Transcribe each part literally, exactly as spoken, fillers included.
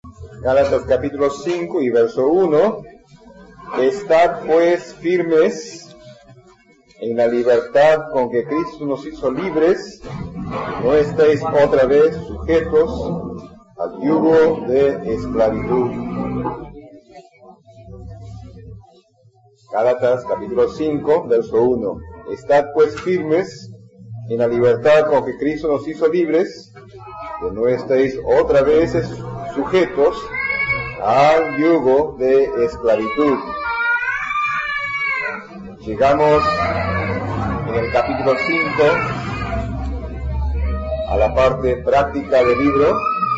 Gálatas capítulo cinco y verso uno. Estad pues firmes en la libertad con que Cristo nos hizo libres, no estéis otra vez sujetos al yugo de esclavitud. Gálatas capítulo cinco, verso uno. Estad pues firmes en la libertad con que Cristo nos hizo libres, que no estéis otra vez sujetos al yugo de esclavitud. Llegamos en el capítulo cinco a la parte práctica del libro.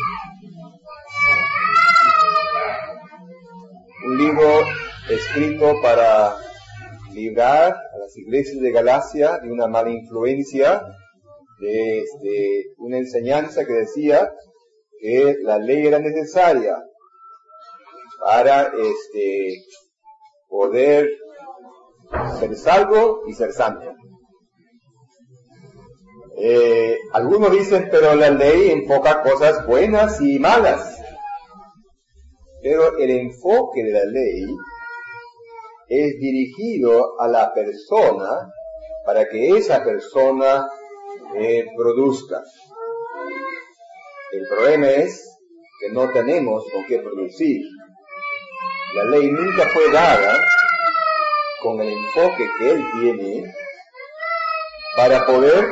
Un libro escrito para librar a las iglesias de Galacia de una mala influencia, de este, una enseñanza que decía que la ley era necesaria para este, poder ser salvo y ser santo. Eh, algunos dicen, pero la ley enfoca cosas buenas y malas. Pero el enfoque de la ley es dirigido a la persona para que esa persona eh, produzca. El problema es que no tenemos con qué producir. La ley nunca fue dada con el enfoque que él tiene para poder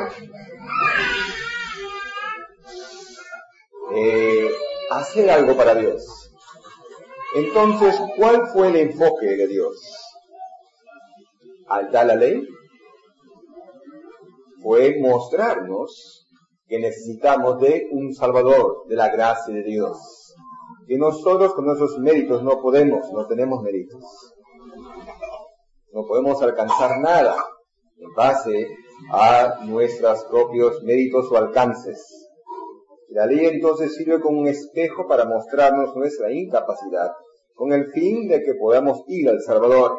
eh, hacer algo para Dios. Entonces, ¿cuál fue el enfoque de Dios al dar la ley? Fue mostrarnos que necesitamos de un Salvador, de la gracia de Dios. Que nosotros con nuestros méritos no podemos, no tenemos méritos. No podemos alcanzar nada en base a nuestros propios méritos o alcances. La ley entonces sirve como un espejo para mostrarnos nuestra incapacidad, con el fin de que podamos ir al Salvador.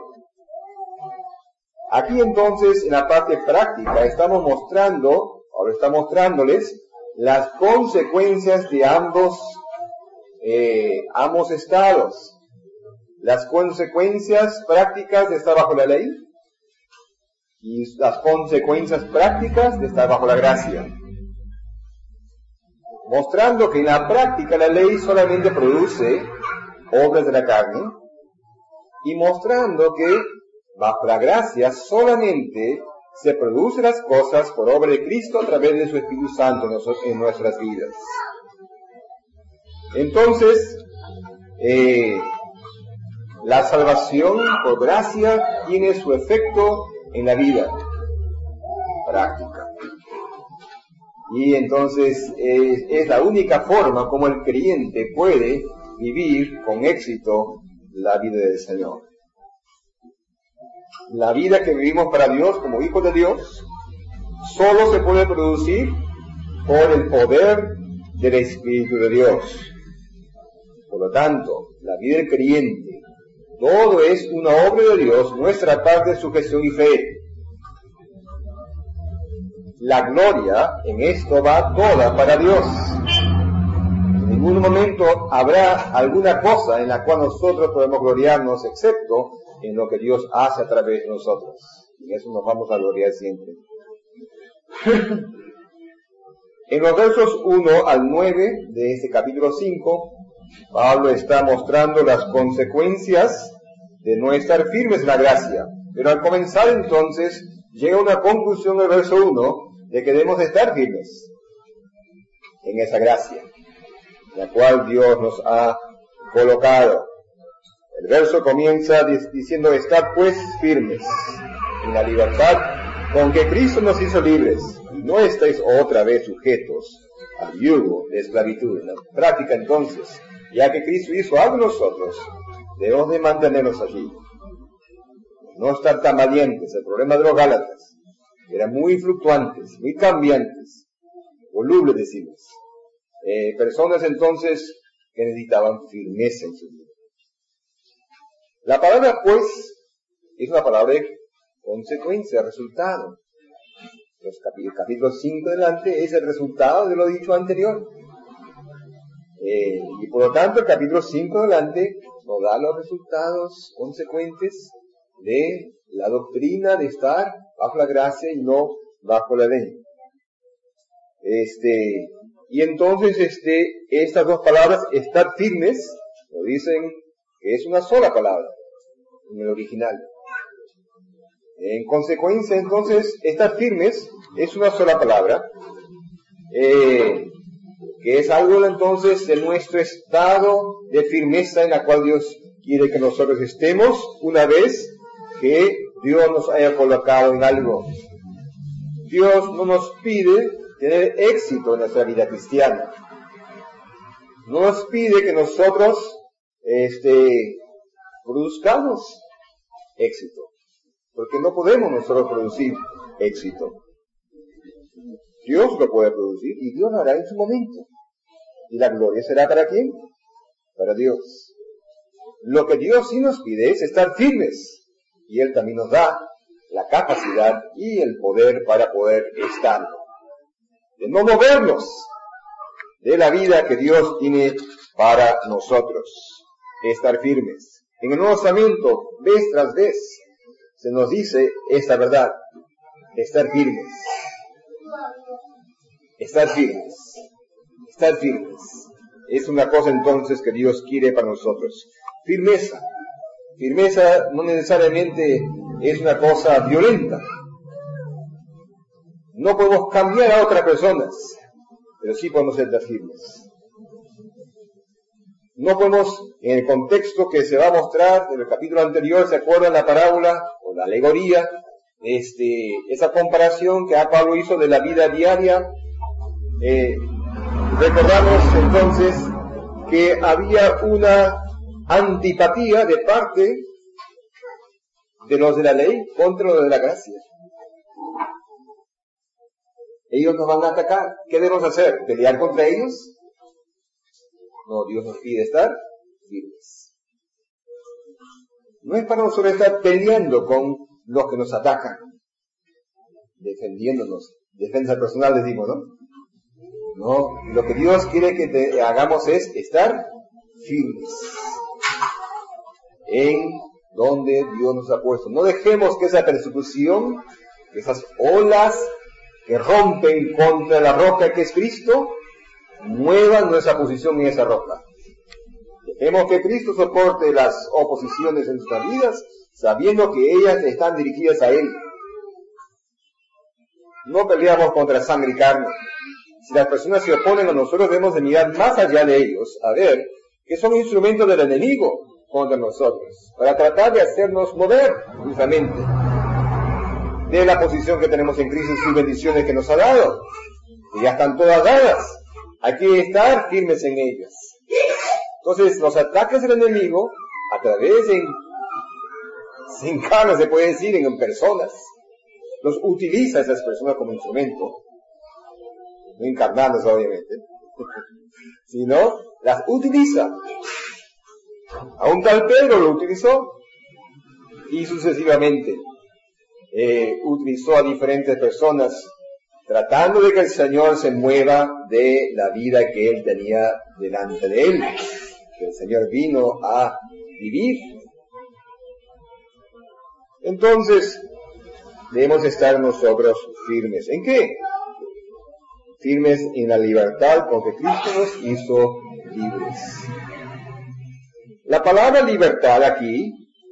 Aquí entonces, en la parte práctica, estamos mostrando, ahora está mostrándoles, las consecuencias de ambos, eh, ambos estados. Las consecuencias prácticas de estar bajo la ley y las consecuencias prácticas de estar bajo la gracia. Mostrando que en la práctica la ley solamente produce obras de la carne, y mostrando que bajo la gracia solamente se producen las cosas por obra de Cristo a través de su Espíritu Santo en nuestras vidas. Entonces, eh, la salvación por gracia tiene su efecto en la vida práctica. Y entonces eh, es la única forma como el creyente puede vivir con éxito la vida del Señor. La vida que vivimos para Dios como hijos de Dios solo se puede producir por el poder del Espíritu de Dios. Por lo tanto, la vida del creyente, todo es una obra de Dios, nuestra parte de sujeción y fe. La gloria en esto va toda para Dios. En ningún momento habrá alguna cosa en la cual nosotros podemos gloriarnos, excepto en lo que Dios hace a través de nosotros. Y en eso nos vamos a gloriar siempre. En los versos uno al nueve de este capítulo cinco, Pablo está mostrando las consecuencias de no estar firmes en la gracia. Pero al comenzar entonces, llega una conclusión en el verso uno, de que debemos estar firmes en esa gracia, la cual Dios nos ha colocado. El verso comienza diciendo, estad pues firmes en la libertad con que Cristo nos hizo libres, y no estáis otra vez sujetos al yugo de esclavitud. En la práctica entonces, ya que Cristo hizo algo en nosotros, debemos de mantenernos allí. No estar tan valientes. El problema de los Gálatas eran muy fluctuantes, muy cambiantes, volubles decimos. Eh, personas entonces que necesitaban firmeza en su vida. La palabra pues es una palabra de consecuencia, resultado. Los capítulos cinco adelante es el resultado de lo dicho anterior. Eh, y por lo tanto el capítulo cinco adelante nos da los resultados consecuentes de la doctrina de estar bajo la gracia y no bajo la ley. Este, y entonces este, estas dos palabras, estar firmes, nos dicen que es una sola palabra en el original. En consecuencia, entonces, estar firmes es una sola palabra, eh, que es algo entonces de nuestro estado de firmeza en la cual Dios quiere que nosotros estemos una vez que Dios nos haya colocado en algo. Dios no nos pide tener éxito en nuestra vida cristiana. No nos pide que nosotros este, produzcamos éxito, porque no podemos nosotros producir éxito. Dios lo puede producir y Dios lo hará en su momento. ¿Y la gloria será para quién? Para Dios. Lo que Dios sí nos pide es estar firmes, y Él también nos da la capacidad y el poder para poder estar. De no movernos de la vida que Dios tiene para nosotros. Estar firmes. En el Nuevo Testamento, vez tras vez, se nos dice esta verdad. Estar firmes. Estar firmes. Estar firmes. Es una cosa entonces que Dios quiere para nosotros. Firmeza. Firmeza no necesariamente es una cosa violenta. No podemos cambiar a otras personas, pero sí podemos ser firmes. No podemos, en el contexto que se va a mostrar en el capítulo anterior, ¿se acuerdan la parábola o la alegoría? Este, esa comparación que a Pablo hizo de la vida diaria. Eh, recordamos entonces que había una antipatía de parte de los de la ley contra los de la gracia. Ellos nos van a atacar. ¿Qué debemos hacer? ¿Pelear contra ellos? No, Dios nos pide estar firmes. No es para nosotros estar peleando con los que nos atacan, defendiéndonos. Defensa personal, decimos, ¿no? No, lo que Dios quiere que te hagamos es estar firmes en donde Dios nos ha puesto. No dejemos que esa persecución, esas olas que rompen contra la roca que es Cristo, muevan nuestra posición en esa roca. Dejemos que Cristo soporte las oposiciones en nuestras vidas, sabiendo que ellas están dirigidas a Él. No peleamos contra sangre y carne. Si las personas se oponen a nosotros, debemos de mirar más allá de ellos, a ver que son instrumentos del enemigo contra nosotros, para tratar de hacernos mover justamente de la posición que tenemos en Cristo y sus bendiciones que nos ha dado, que ya están todas dadas. Hay que estar firmes en ellas. Entonces, los ataques del enemigo, a través de, sin carne se puede decir, en personas, los utiliza esas personas como instrumento, no encarnándose obviamente, sino las utiliza. A un tal Pedro lo utilizó, y sucesivamente eh, utilizó a diferentes personas, tratando de que el Señor se mueva de la vida que Él tenía delante de Él, que el Señor vino a vivir. Entonces, debemos estar nosotros firmes. ¿En qué? Firmes en la libertad, porque Cristo nos hizo libres. La palabra libertad aquí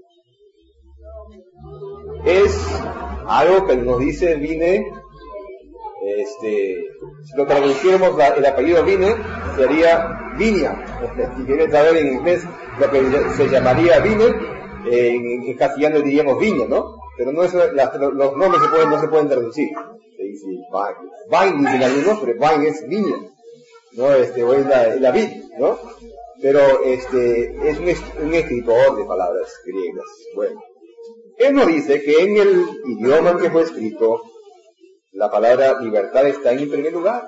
es algo que nos dice vine, este, si lo traduciéramos la, el apellido vine, sería viña. Si quieren saber en inglés lo que se llamaría vine, eh, en, en castellano diríamos viña, ¿no? Pero no es, las, los nombres se pueden, no se pueden traducir. Se dice vine, vine dicen algunos, pero vine es viña, ¿no? Este, o es la, la vid, ¿no? Pero este, es un, un escritor de palabras griegas. Bueno, él nos dice que en el idioma en que fue escrito, la palabra libertad está en primer lugar.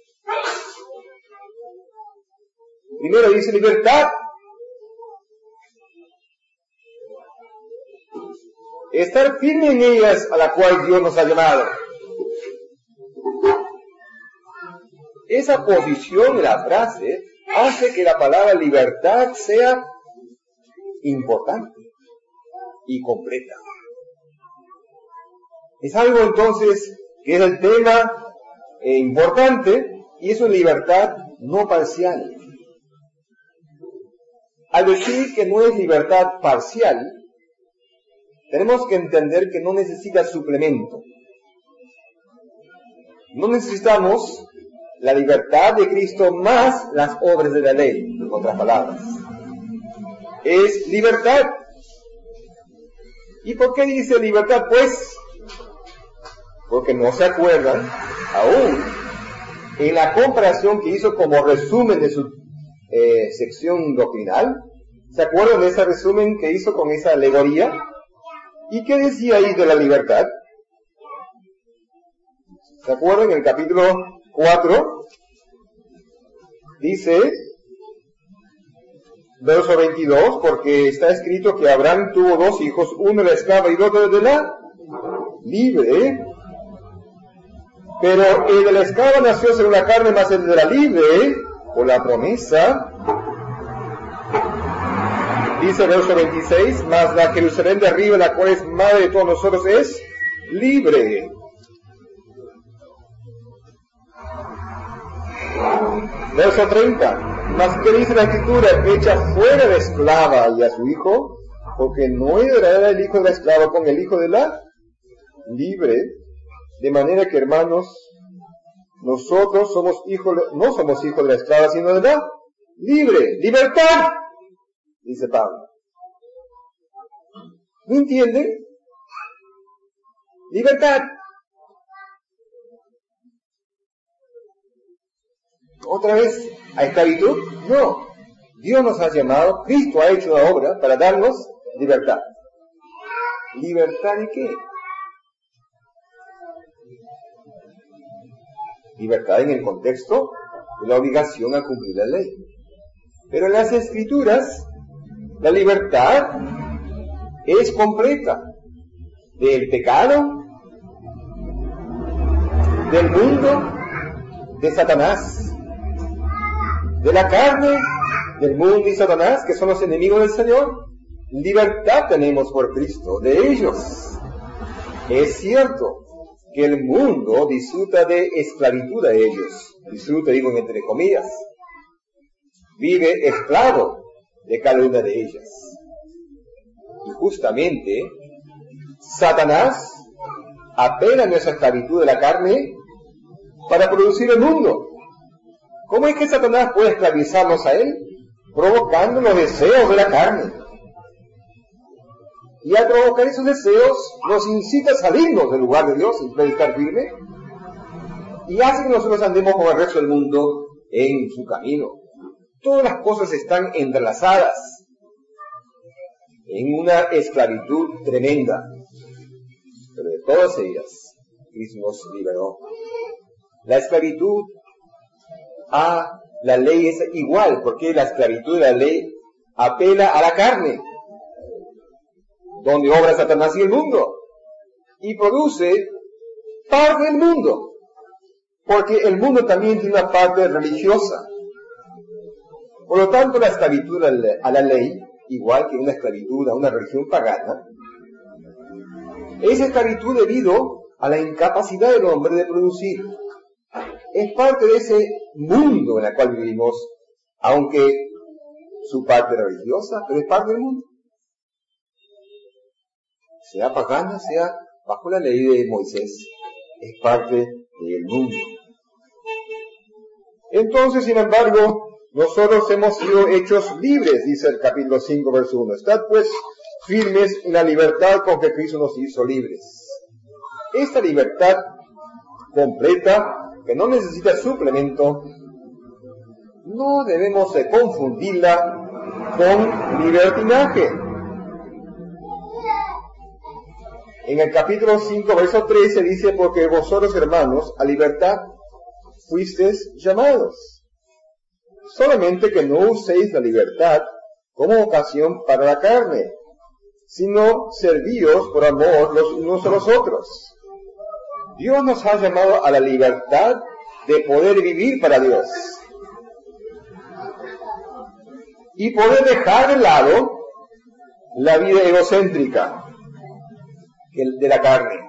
Primero dice libertad. Estar firme en ellas a la cual Dios nos ha llamado. Esa posición de la frase hace que la palabra libertad sea importante y completa. Es algo entonces que es el tema eh, importante, y es una libertad no parcial. Al decir que no es libertad parcial, tenemos que entender que no necesita suplemento. No necesitamos la libertad de Cristo más las obras de la ley, en otras palabras. Es libertad. ¿Y por qué dice libertad? Pues, porque no se acuerdan aún en la comparación que hizo como resumen de su eh, sección doctrinal. ¿Se acuerdan de ese resumen que hizo con esa alegoría? ¿Y qué decía ahí de la libertad? ¿Se acuerdan? En el capítulo cuatro dice, verso veintidós, porque está escrito que Abraham tuvo dos hijos, uno de la esclava y otro de la libre. Pero el de la esclava nació según la carne, más el de la libre, por la promesa. Dice verso veintiséis, mas la Jerusalén de arriba, la cual es madre de todos nosotros, es libre. Verso treinta, mas ¿qué dice la Escritura? Echa fuera de esclava y a su hijo, porque no heredará el hijo de la esclava con el hijo de la libre. De manera que, hermanos, nosotros somos hijos, no somos hijos de la esclava, sino de la libre. ¡Libertad! Dice Pablo. ¿No entienden? Libertad. ¿Otra vez a esclavitud? No. Dios nos ha llamado, Cristo ha hecho una obra para darnos libertad. ¿Libertad de qué? Libertad en el contexto de la obligación a cumplir la ley. Pero en las Escrituras, la libertad es completa. Del pecado, del mundo, de Satanás, de la carne, del mundo y Satanás, que son los enemigos del Señor. Libertad tenemos por Cristo, de ellos. Es cierto que el mundo disfruta de esclavitud a ellos. Disfruta, digo entre comillas. Vive esclavo de cada una de ellas. Y justamente, Satanás apela a nuestra esclavitud de la carne para producir el mundo. ¿Cómo es que Satanás puede esclavizarnos a él? Provocando los deseos de la carne. Y al provocar esos deseos, nos incita a salirnos del lugar de Dios, en vez de estar firme, y hace que nosotros andemos con el resto del mundo en su camino. Todas las cosas están entrelazadas en una esclavitud tremenda. Pero de todas ellas, Cristo nos liberó. La esclavitud a la ley es igual, porque la esclavitud de la ley apela a la carne, donde obra Satanás y el mundo, y produce parte del mundo, porque el mundo también tiene una parte religiosa. Por lo tanto, la esclavitud a la ley, igual que una esclavitud a una religión pagana, es esclavitud debido a la incapacidad del hombre de producir. Es parte de ese mundo en el cual vivimos, aunque su parte religiosa, pero es parte del mundo. Sea pagana, sea bajo la ley de Moisés, es parte del mundo. Entonces, sin embargo, nosotros hemos sido hechos libres, dice el capítulo cinco, verso uno. Estad pues firmes en la libertad con que Cristo nos hizo libres. Esta libertad completa, que no necesita suplemento, no debemos de confundirla con libertinaje. En el capítulo cinco, verso trece dice, porque vosotros, hermanos, a libertad fuisteis llamados. Solamente que no uséis la libertad como ocasión para la carne, sino servíos por amor los unos a los otros. Dios nos ha llamado a la libertad de poder vivir para Dios. y poder dejar de lado la vida egocéntrica de la carne.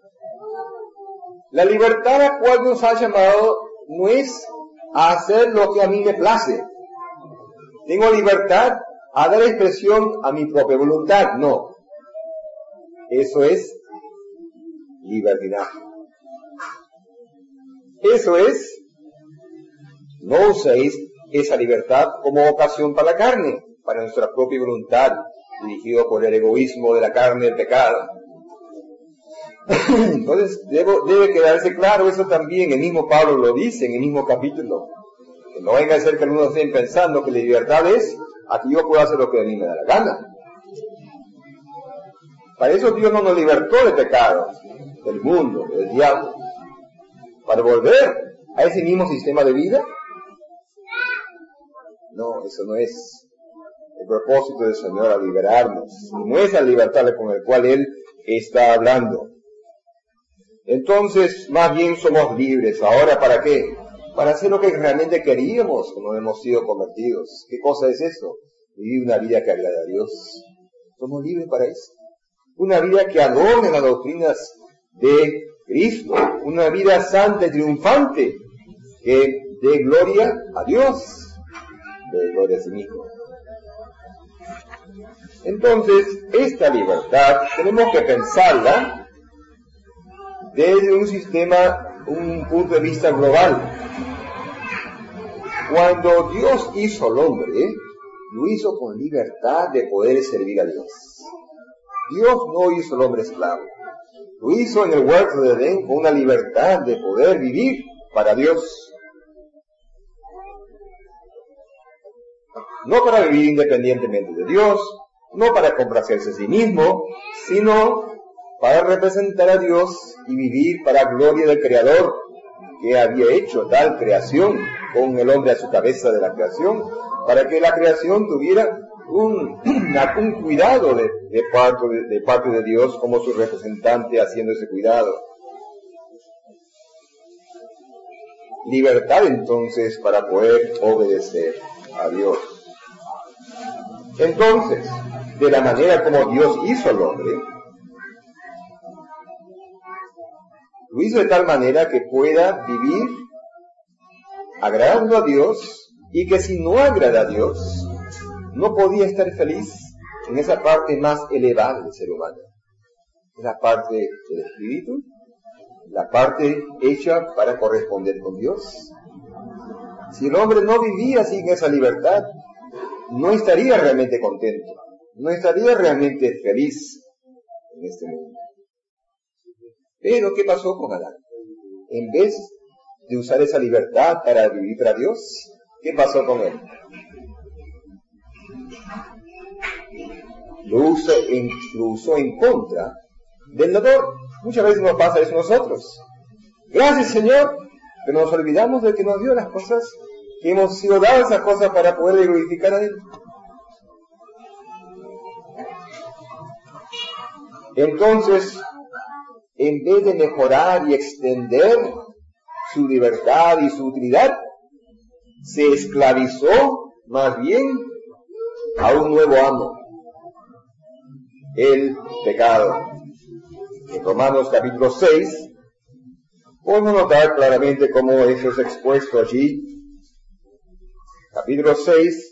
La libertad a la cual nos ha llamado no es a hacer lo que a mí me place. Tengo libertad a dar expresión a mi propia voluntad. No. Eso es libertinaje. Eso es, no uséis esa libertad como ocasión para la carne, para nuestra propia voluntad, dirigido por el egoísmo de la carne, el pecado. Entonces debo, debe quedarse claro eso también. El mismo Pablo lo dice en el mismo capítulo. Que no venga a ser que algunos estén pensando que la libertad es a que yo pueda hacer lo que a mí me da la gana. Para eso Dios no nos libertó del pecado, del mundo, del diablo. Para volver a ese mismo sistema de vida. No, eso no es el propósito del Señor, a liberarnos. No es la libertad con la cual Él está hablando. Entonces, más bien somos libres. ¿Ahora para qué? Para hacer lo que realmente queríamos cuando hemos sido convertidos. ¿Qué cosa es eso? Vivir una vida que agrada a Dios. Somos libres para eso. Una vida que adorne las doctrinas de Cristo. Una vida santa y triunfante que dé gloria a Dios. De gloria a sí mismo. Entonces, esta libertad tenemos que pensarla desde un sistema, un punto de vista global. Cuando Dios hizo al hombre, lo hizo con libertad de poder servir a Dios. Dios no hizo al hombre esclavo. Lo hizo en el huerto de Edén con una libertad de poder vivir para Dios. No para vivir independientemente de Dios, no para complacerse a sí mismo, sino para representar a Dios y vivir para gloria del Creador, que había hecho tal creación con el hombre a su cabeza de la creación, para que la creación tuviera un, un cuidado de, de, parte de, de parte de Dios como su representante haciendo ese cuidado. Libertad entonces para poder obedecer a Dios. Entonces, de la manera como Dios hizo al hombre, lo hizo de tal manera que pueda vivir agradando a Dios, y que si no agrada a Dios, no podía estar feliz en esa parte más elevada del ser humano. La parte del espíritu, la parte hecha para corresponder con Dios. Si el hombre no vivía así en esa libertad, no estaría realmente contento, no estaría realmente feliz en este mundo. Pero, ¿qué pasó con Adán? En vez de usar esa libertad para vivir para Dios, ¿qué pasó con él? Lo usó en, lo usó en contra del dador. Muchas veces nos pasa eso a nosotros. Gracias, Señor, pero nos olvidamos de que nos dio las cosas, que hemos sido dadas esas cosas para poder glorificar a Él. Entonces, en vez de mejorar y extender su libertad y su utilidad, se esclavizó más bien a un nuevo amo, el pecado. En Romanos capítulo seis, podemos notar claramente cómo eso es expuesto allí. Capítulo seis,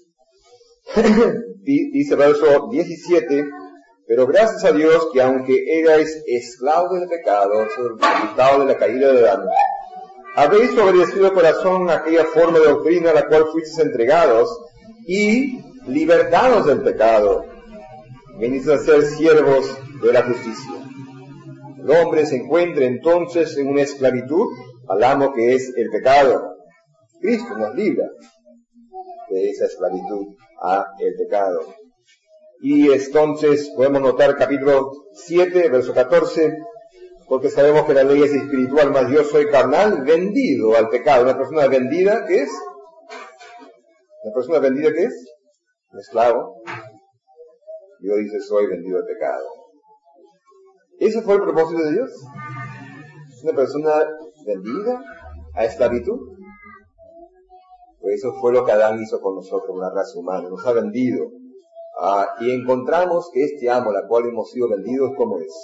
dice verso diecisiete, pero gracias a Dios que aunque erais esclavos del pecado, es el resultado de la caída de Adán, habéis obedecido de corazón aquella forma de doctrina a la cual fuisteis entregados, y libertados del pecado, venís a ser siervos de la justicia. El hombre se encuentra entonces en una esclavitud al amo que es el pecado. Cristo nos libra de esa esclavitud a el pecado. Y entonces podemos notar capítulo siete, verso catorce, porque sabemos que la ley es espiritual, mas yo soy carnal, vendido al pecado. Una persona vendida, ¿qué es? ¿Una persona vendida qué es? Un esclavo. Dios dice, soy vendido al pecado. ¿Ese fue el propósito de Dios? ¿Una persona vendida a esclavitud? Pues Eso fue lo que Adán hizo con nosotros, una raza humana, nos ha vendido. Ah, y encontramos que este amo, al cual hemos sido vendidos, ¿cómo es?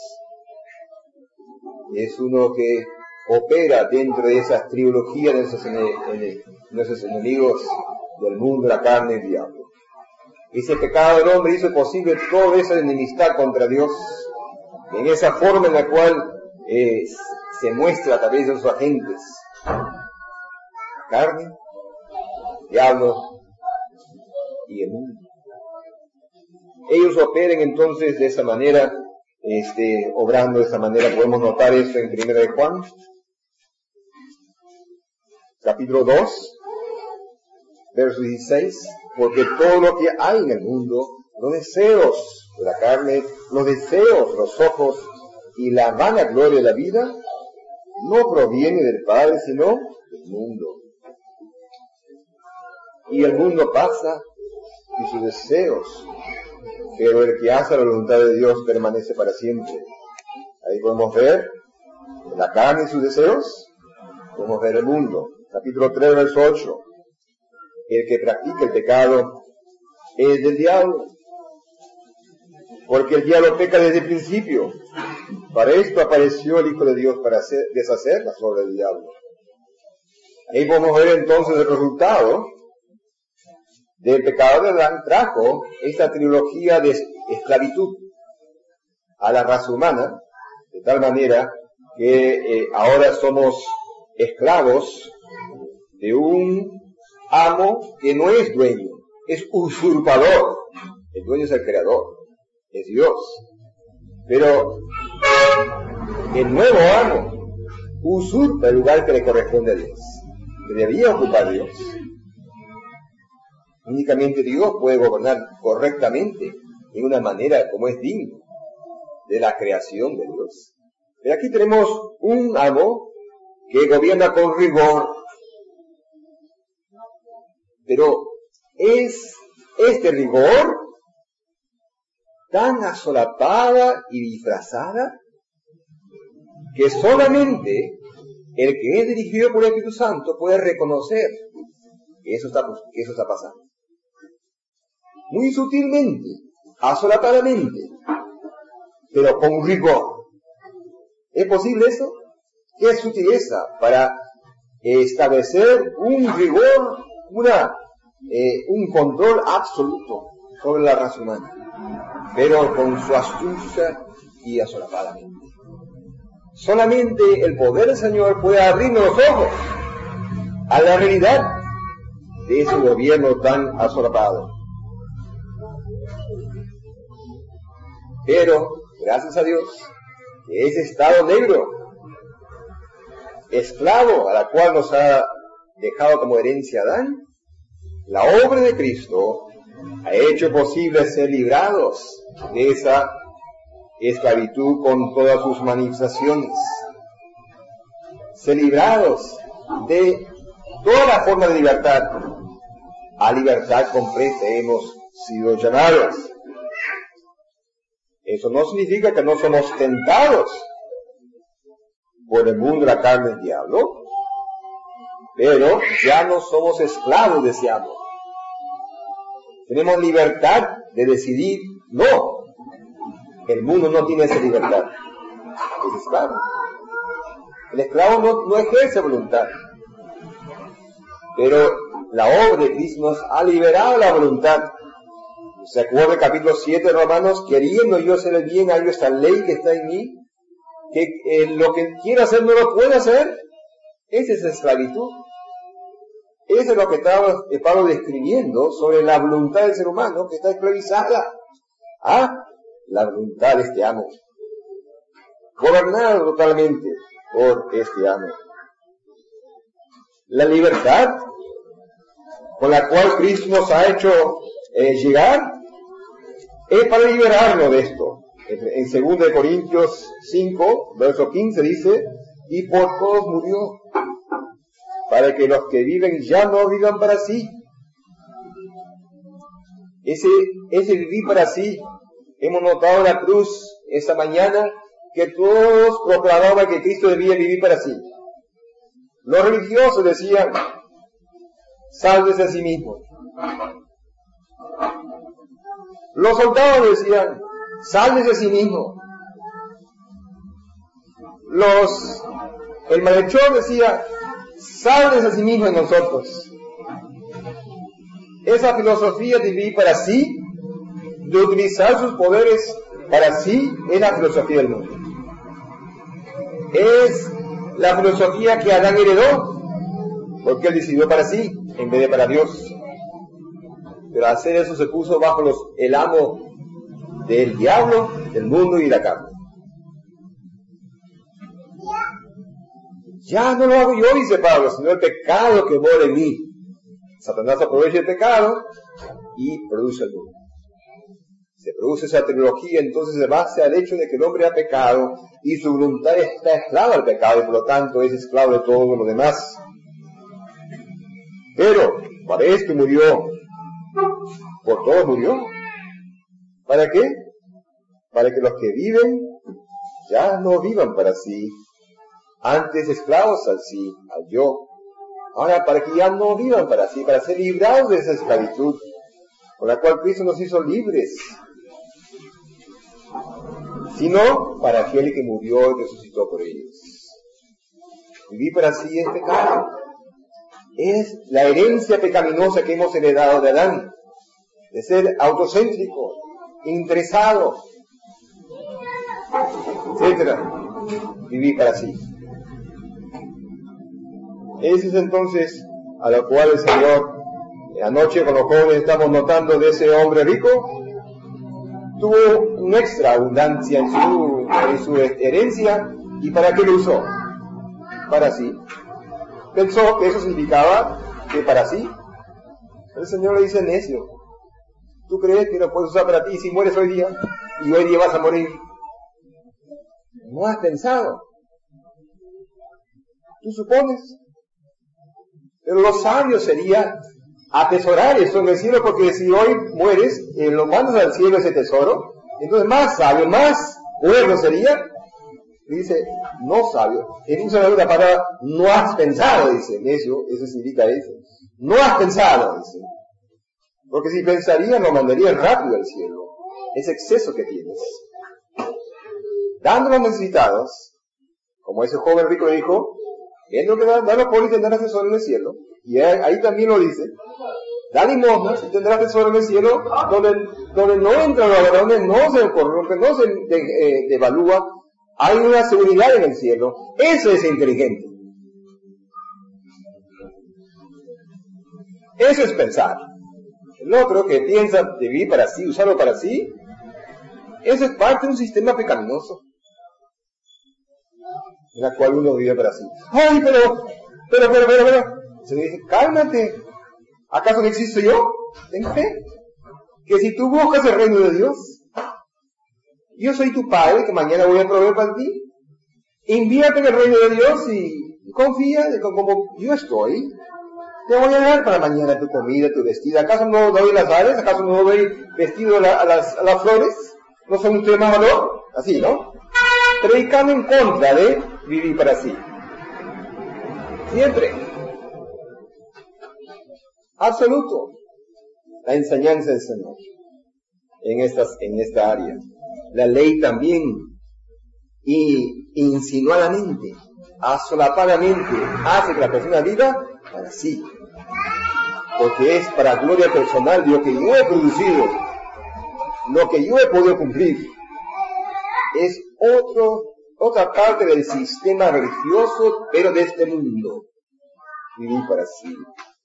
Es uno que opera dentro de esas trilogías de nuestros, ene- nuestros enemigos del mundo, la carne y el diablo. Ese pecado del hombre hizo posible toda esa enemistad contra Dios, en esa forma en la cual eh, se muestra a través de sus agentes. La carne, el diablo y el mundo. Ellos operan entonces de esa manera, este, obrando de esa manera. Podemos notar eso en Primera de Juan, capítulo dos, verso dieciséis, porque todo lo que hay en el mundo, los deseos de la carne, los deseos, los ojos y la vanagloria de la vida, no proviene del Padre, sino del mundo. Y el mundo pasa y sus deseos, pero el que hace la voluntad de Dios permanece para siempre. Ahí podemos ver la carne y sus deseos, podemos ver el mundo. Capítulo tres, verso ocho. El que practica el pecado es del diablo, porque el diablo peca desde el principio. Para esto apareció el Hijo de Dios, para hacer, deshacer las obras del diablo. Ahí podemos ver entonces el resultado del pecado de Adán. Trajo esta trilogía de esclavitud a la raza humana, de tal manera que eh, ahora somos esclavos de un amo que no es dueño, es usurpador. El dueño es el creador, es Dios. Pero el nuevo amo usurpa el lugar que le corresponde a Dios, que debía ocupar Dios. Únicamente Dios puede gobernar correctamente, de una manera como es digno de la creación de Dios. Pero aquí tenemos un amo que gobierna con rigor. Pero es este rigor tan asolapada y disfrazada que solamente el que es dirigido por el Espíritu Santo puede reconocer que eso está, que eso está pasando. Muy sutilmente, asolapadamente, pero con rigor. ¿Es posible eso? ¿Qué sutileza para establecer un rigor, una, eh, un control absoluto sobre la raza humana, pero con su astucia y asolapadamente? Solamente el poder del Señor puede abrirnos los ojos a la realidad de ese gobierno tan asolapado. Pero, gracias a Dios, que ese estado negro, esclavo a la cual nos ha dejado como herencia Adán, la obra de Cristo ha hecho posible ser librados de esa esclavitud con todas sus manifestaciones, ser librados de toda la forma de libertad. A libertad completa hemos sido llamados. Eso no significa que no somos tentados por el mundo, la carne y el diablo, pero ya no somos esclavos de ese amo. Tenemos libertad de decidir. No, el mundo no tiene esa libertad, es esclavo. El esclavo no, no ejerce voluntad, pero la obra de Cristo nos ha liberado la voluntad. ¿Se acuerda el capítulo siete de Romanos? Queriendo yo hacer el bien, hay esta ley que está en mí, que eh, lo que quiero hacer no lo puedo hacer. Esa es esclavitud. Eso es lo que estaba Pablo describiendo sobre la voluntad del ser humano, que está esclavizada a la voluntad de este amo, gobernado totalmente por este amo. La libertad con la cual Cristo nos ha hecho eh, llegar es para liberarnos de esto. En segunda de Corintios cinco, verso quince dice, y por todos murió, para que los que viven ya no vivan para sí. Ese, ese vivir para sí, hemos notado en la cruz esta mañana que todos proclamaban que Cristo debía vivir para sí. Los religiosos decían, sálvese a sí mismo. Los soldados decían, sálvese a sí mismo. Los, el malhechor decía, sálvese a sí mismo en nosotros. Esa filosofía de vivir para sí, de utilizar sus poderes para sí, es la filosofía del mundo. Es la filosofía que Adán heredó, porque él decidió para sí, en vez de para Dios. Pero al hacer eso se puso bajo los, el amo del diablo, del mundo y de la carne. Ya no lo hago yo, dice Pablo, sino el pecado que mora en mí. Satanás aprovecha el pecado y produce el mundo. Se produce esa trilogía, entonces se basa al hecho de que el hombre ha pecado y su voluntad está esclava al pecado y por lo tanto es esclavo de todo lo demás. Pero para esto murió, por todo murió. ¿Para qué? Para que los que viven ya no vivan para sí, antes esclavos al sí, al yo. Ahora para que ya no vivan para sí, para ser librados de esa esclavitud, con la cual Cristo nos hizo libres, sino para aquel que murió y resucitó por ellos. Vivir para sí es pecado. Es la herencia pecaminosa que hemos heredado de Adán, de ser autocéntrico, interesado, etcétera. Vivir para sí. Ese es entonces a lo cual el Señor, anoche con los jóvenes estamos notando de ese hombre rico, tuvo una extra abundancia en su, en su herencia. ¿Y para qué lo usó? Para sí. Pensó que eso significaba que para sí. El Señor le dice, necio, ¿tú crees que lo puedes usar para ti si mueres hoy día? Y hoy día vas a morir. No has pensado. ¿Tú supones? Pero lo sabio sería atesorar eso en el cielo, porque si hoy mueres, eh, lo mandas al cielo ese tesoro, entonces más sabio, más bueno sería. Dice, no sabio, él usa la palabra, no has pensado, dice, necio, eso significa eso. No has pensado, dice. Porque si pensarías, lo mandarías rápido al cielo. Ese exceso que tienes. Dando a los necesitados, como ese joven rico dijo, viendo que da, da los pobres y tendrás tesoro en el cielo. Y ahí, ahí también lo dice, da limosnas y tendrás tesoro en el cielo, donde, donde no entra los ladrones, no se corrompe, no se de, eh, devalúa. Hay una seguridad en el cielo. Eso es inteligente. Eso es pensar. El otro que piensa de vivir para sí, usarlo para sí, eso es parte de un sistema pecaminoso, en la cual uno vive para sí. ¡Ay, pero, pero, pero, pero, pero! Se dice, cálmate. ¿Acaso no existo yo? Ten fe. Que si tú buscas el reino de Dios, yo soy tu padre, que mañana voy a proveer para ti. Invíate en el reino de Dios y confía de que como yo estoy, te voy a dar para mañana tu comida, tu vestido. ¿Acaso no doy las aves? ¿Acaso no doy vestido a, la, a, las, a las flores? ¿No son ustedes más valor? Así, ¿no? Predicando en contra de vivir para sí. Siempre. Absoluto. La enseñanza del Señor. En, estas, en esta área. La ley también, y insinuadamente, asolapadamente, hace que la persona viva para sí. Porque es para gloria personal lo que yo he producido, lo que yo he podido cumplir. Es otro, otra parte del sistema religioso, pero de este mundo. Vivir para sí.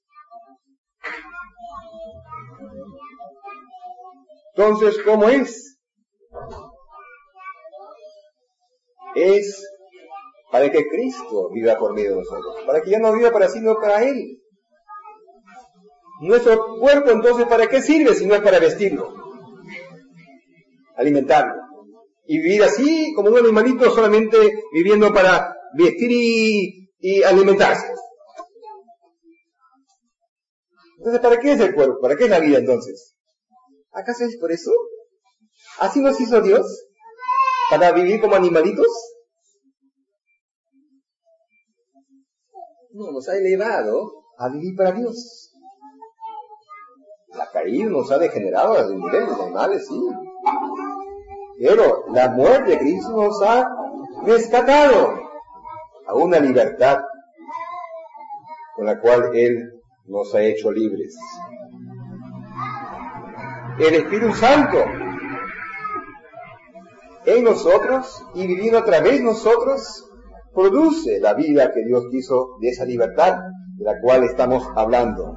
Entonces, ¿cómo es? Es para que Cristo viva por medio de nosotros, para que ya no viva para sí, no para Él. Nuestro cuerpo, entonces, ¿para qué sirve si no es para vestirlo? Alimentarlo. Y vivir así, como un animalito, solamente viviendo para vestir y, y alimentarse. Entonces, ¿para qué es el cuerpo? ¿Para qué es la vida, entonces? ¿Acaso es por eso? ¿Así nos hizo Dios? ¿Para vivir como animalitos? No, nos ha elevado a vivir para Dios. ha caído, nos ha degenerado a los niveles animales, sí. Pero la muerte de Cristo nos ha rescatado a una libertad con la cual Él nos ha hecho libres. El Espíritu Santo en nosotros y viviendo a través de nosotros produce la vida que Dios quiso de esa libertad de la cual estamos hablando.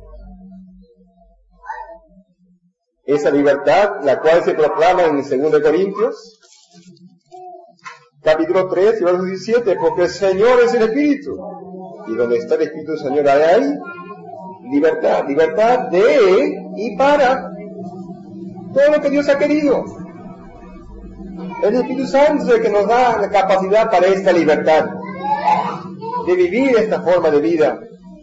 Esa libertad, la cual se proclama en segundo de Corintios, capítulo tres, verso diecisiete, porque el Señor es el Espíritu, y donde está el Espíritu del Señor hay libertad, libertad de y para todo lo que Dios ha querido. El Espíritu Santo es el que nos da la capacidad para esta libertad, de vivir esta forma de vida.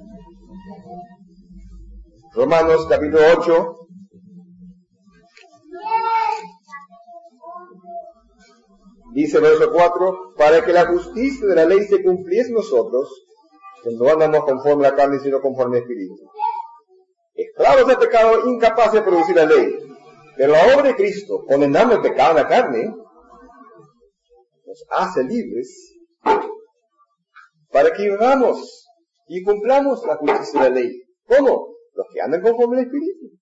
Romanos capítulo ocho, dice verso cuatro, para que la justicia de la ley se cumpliese en nosotros, que no andamos conforme a la carne, sino conforme al Espíritu. Esclavos del pecado, incapaces de producir la ley. Pero la obra de Cristo, condenando el pecado en la carne, nos hace libres para que vivamos y cumplamos la justicia de la ley. ¿Cómo? Los que andan conforme al Espíritu.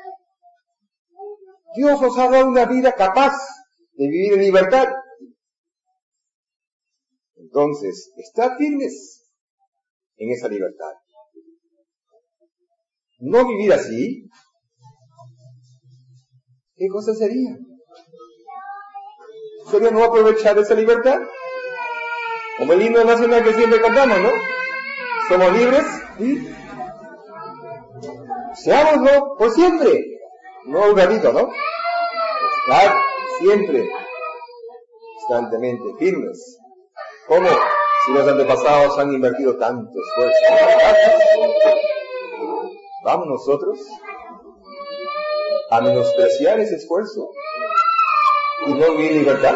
Dios nos ha dado una vida capaz de vivir en libertad. Entonces, estad firmes en esa libertad. No vivir así, ¿qué cosa sería? ¿Sería no aprovechar esa libertad? Como el himno nacional que siempre cantamos, ¿no? Somos libres, ¿sí? Seámoslo por siempre, no un ratito, ¿no? Estar siempre, constantemente firmes. ¿Cómo? Si los antepasados han invertido tanto esfuerzo. ¿Vamos nosotros a menospreciar ese esfuerzo y no vivir libertad?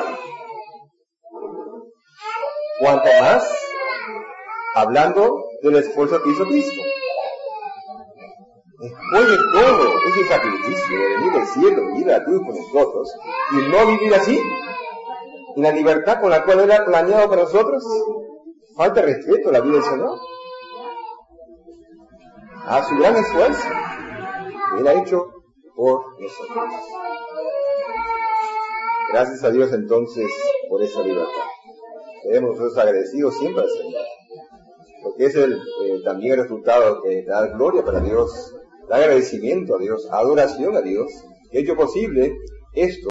Cuanto más hablando del esfuerzo que hizo Cristo. Después de todo ese sacrificio de venir del cielo, venir a la cruz con nosotros, y no vivir así, en la libertad con la cual Él ha planeado para nosotros, falta respeto a la vida del Señor, a su gran esfuerzo que Él ha hecho por nosotros. Gracias a Dios entonces por esa libertad. Debemos nosotros agradecidos siempre al Señor, porque es el, eh, también el resultado que da gloria para Dios, da agradecimiento a Dios, adoración a Dios, que ha hecho posible esto.